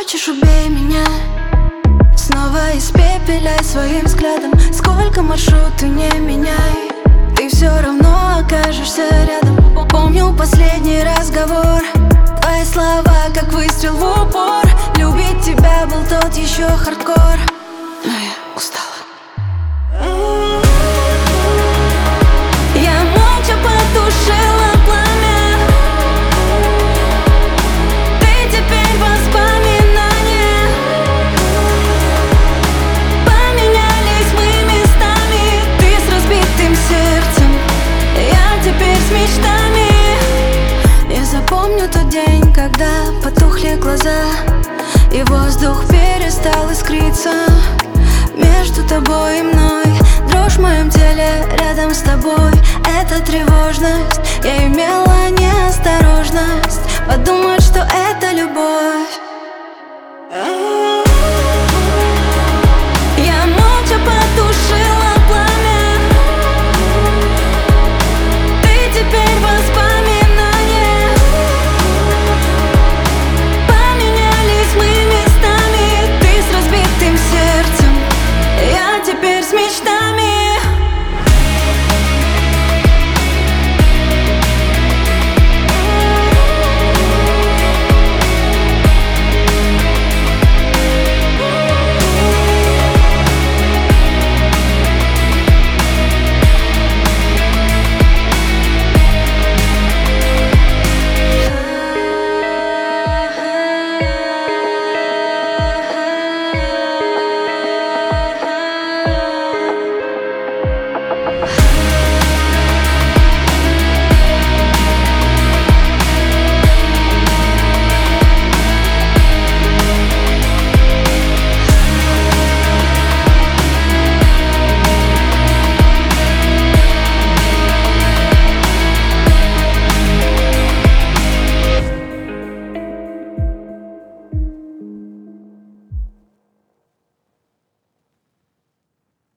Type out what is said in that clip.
Хочешь, убей меня, снова испепеляй своим взглядом. Сколько маршрут ты не меняй, ты все равно окажешься рядом. Помню последний разговор, твои слова как выстрел в упор. Любить тебя был тот еще хардкор, но я устала. Я молча потушила пламя, ты теперь воспоминание. Поменялись мы местами, ты с разбитым сердцем, я теперь с мечтами. Я запомню тот день, когда потухли глаза и воздух перестал искриться. Между тобой и мной дрожь в моем теле, рядом с тобой эта тревожность. Я имела неосторожность подумать